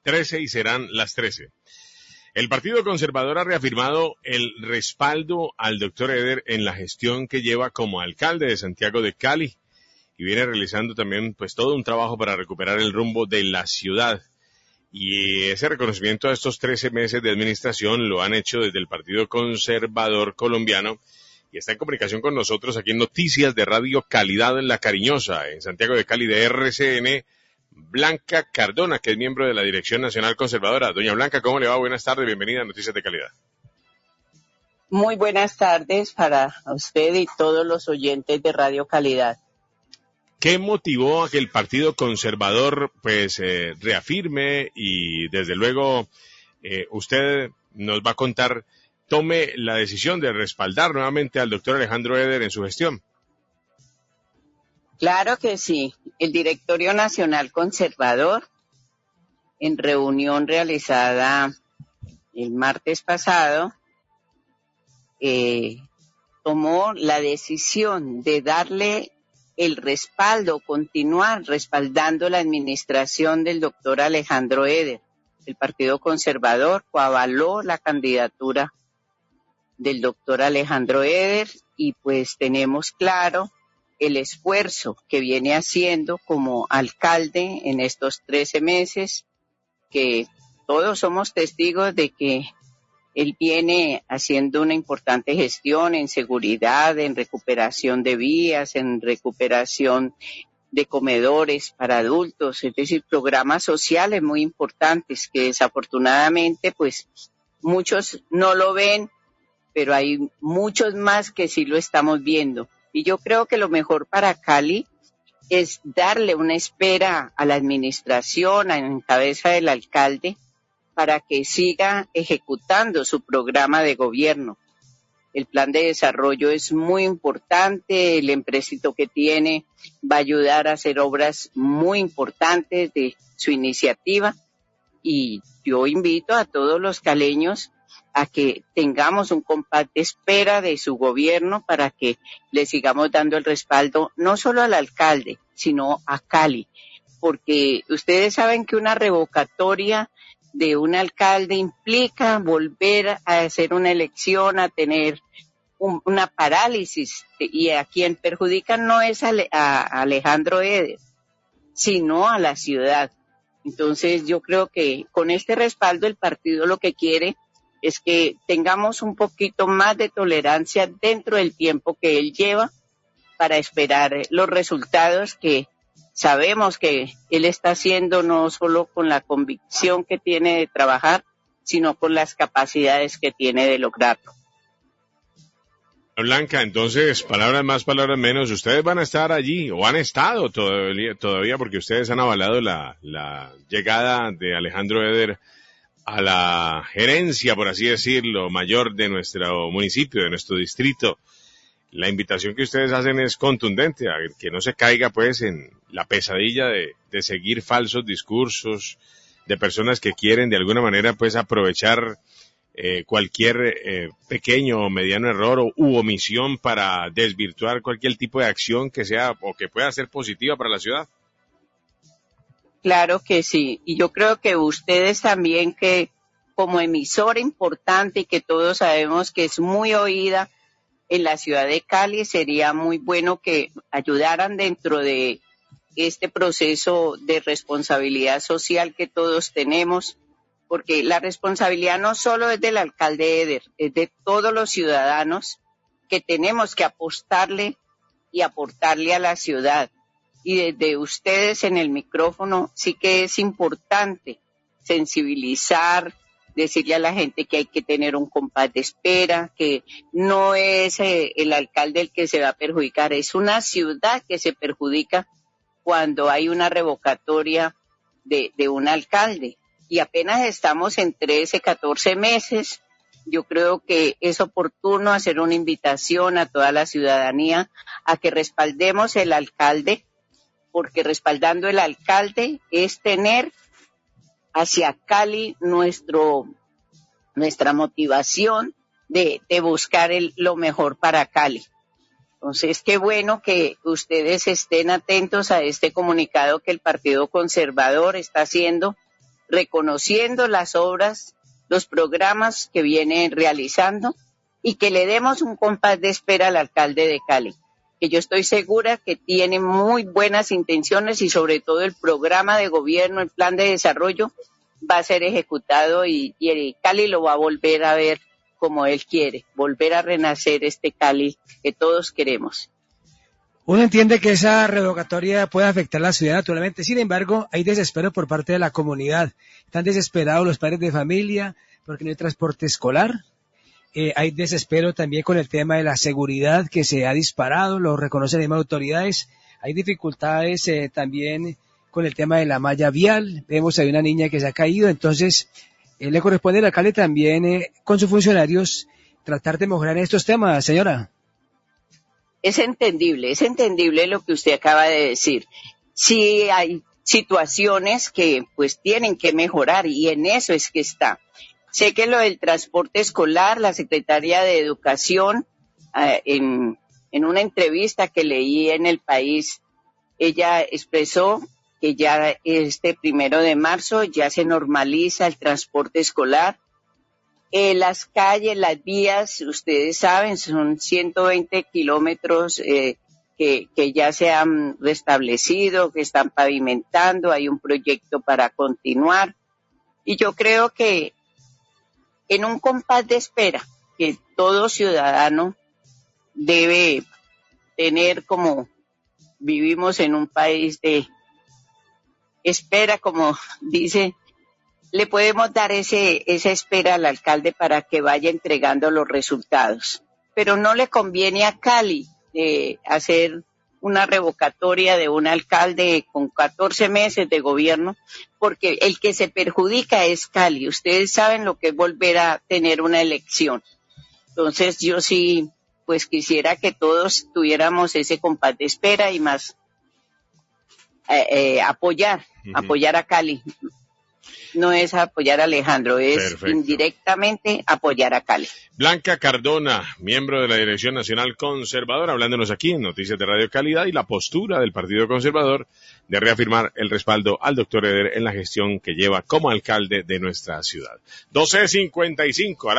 13 y serán las 13. El Partido Conservador ha reafirmado el respaldo al doctor Eder en la gestión que lleva como alcalde de Santiago de Cali y viene realizando también pues todo un trabajo para recuperar el rumbo de la ciudad. Y ese reconocimiento a estos 13 meses de administración lo han hecho desde el Partido Conservador Colombiano y está en comunicación con nosotros aquí en Noticias de Radio Calidad en La Cariñosa, en Santiago de Cali de RCN, Blanca Cardona, que es miembro de la Dirección Nacional Conservadora. Doña Blanca, ¿cómo le va? Buenas tardes, bienvenida a Noticias de Calidad. Muy buenas tardes para usted y todos los oyentes de Radio Calidad. ¿Qué motivó a que el Partido Conservador reafirme y desde luego usted nos va a contar, tome la decisión de respaldar nuevamente al doctor Alejandro Eder en su gestión? Claro que sí. El Directorio Nacional Conservador, en reunión realizada el martes pasado, tomó la decisión de darle el respaldo, continuar respaldando la administración del doctor Alejandro Eder. El Partido Conservador coavaló la candidatura del doctor Alejandro Eder y pues tenemos claro el esfuerzo que viene haciendo como alcalde en estos 13 meses, que todos somos testigos de que él viene haciendo una importante gestión en seguridad, en recuperación de vías, en recuperación de comedores para adultos, es decir, programas sociales muy importantes que desafortunadamente pues muchos no lo ven, pero hay muchos más que sí lo estamos viendo. Y yo creo que lo mejor para Cali es darle una espera a la administración, en cabeza del alcalde, para que siga ejecutando su programa de gobierno. El plan de desarrollo es muy importante, el empréstito que tiene va a ayudar a hacer obras muy importantes de su iniciativa y yo invito a todos los caleños a que tengamos un compás de espera de su gobierno para que le sigamos dando el respaldo no solo al alcalde, sino a Cali, porque ustedes saben que una revocatoria de un alcalde implica volver a hacer una elección, a tener una parálisis, y a quien perjudica no es a Alejandro Eder, sino a la ciudad. Entonces yo creo que con este respaldo el partido lo que quiere es que tengamos un poquito más de tolerancia dentro del tiempo que él lleva para esperar los resultados que sabemos que él está haciendo, no solo con la convicción que tiene de trabajar, sino con las capacidades que tiene de lograrlo. Blanca, entonces, palabras más, palabras menos, ustedes van a estar allí, o han estado todavía porque ustedes han avalado la llegada de Alejandro Eder a la gerencia, por así decirlo, mayor de nuestro municipio, de nuestro distrito. La invitación que ustedes hacen es contundente, a que no se caiga pues en la pesadilla de seguir falsos discursos de personas que quieren de alguna manera pues aprovechar cualquier pequeño o mediano error u omisión para desvirtuar cualquier tipo de acción que sea o que pueda ser positiva para la ciudad. Claro que sí, y yo creo que ustedes también, que como emisora importante y que todos sabemos que es muy oída en la ciudad de Cali, sería muy bueno que ayudaran dentro de este proceso de responsabilidad social que todos tenemos, porque la responsabilidad no solo es del alcalde Eder, es de todos los ciudadanos que tenemos que apostarle y aportarle a la ciudad. Y desde ustedes en el micrófono sí que es importante sensibilizar, decirle a la gente que hay que tener un compás de espera, que no es el alcalde el que se va a perjudicar, es una ciudad que se perjudica cuando hay una revocatoria de un alcalde. Y apenas estamos en 13, 14 meses, yo creo que es oportuno hacer una invitación a toda la ciudadanía a que respaldemos el alcalde, porque respaldando el alcalde es tener hacia Cali nuestra motivación de buscar lo mejor para Cali. Entonces, qué bueno que ustedes estén atentos a este comunicado que el Partido Conservador está haciendo reconociendo las obras, los programas que viene realizando y que le demos un compás de espera al alcalde de Cali, que yo estoy segura que tiene muy buenas intenciones y sobre todo el programa de gobierno, el plan de desarrollo va a ser ejecutado y Cali lo va a volver a ver como él quiere, volver a renacer este Cali que todos queremos. Uno entiende que esa revocatoria puede afectar a la ciudad naturalmente, sin embargo, hay desespero por parte de la comunidad. Están desesperados los padres de familia porque no hay transporte escolar. Hay desespero también con el tema de la seguridad que se ha disparado, lo reconocen las mismas autoridades. Hay dificultades también con el tema de la malla vial. Vemos hay una niña que se ha caído, entonces le corresponde al alcalde también con sus funcionarios tratar de mejorar estos temas, señora. Es entendible lo que usted acaba de decir. Sí hay situaciones que pues tienen que mejorar y en eso es que está. Sé que lo del transporte escolar, la secretaria de Educación, en una entrevista que leí en El País, ella expresó que ya este 1 de marzo ya se normaliza el transporte escolar. Las calles, las vías, ustedes saben, son 120 kilómetros que ya se han restablecido, que están pavimentando, hay un proyecto para continuar. Y yo creo que en un compás de espera que todo ciudadano debe tener, como vivimos en un país de espera, como dice, le podemos dar esa espera al alcalde para que vaya entregando los resultados. Pero no le conviene a Cali hacer una revocatoria de un alcalde con 14 meses de gobierno, porque el que se perjudica es Cali. Ustedes saben lo que es volver a tener una elección. Entonces yo sí, pues quisiera que todos tuviéramos ese compás de espera y más apoyar a Cali. No es apoyar a Alejandro, es Perfecto. Indirectamente apoyar a Cali. Blanca Cardona, miembro de la Dirección Nacional Conservadora, hablándonos aquí en Noticias de Radio Calidad y la postura del Partido Conservador de reafirmar el respaldo al doctor Eder en la gestión que lleva como alcalde de nuestra ciudad. 12:55.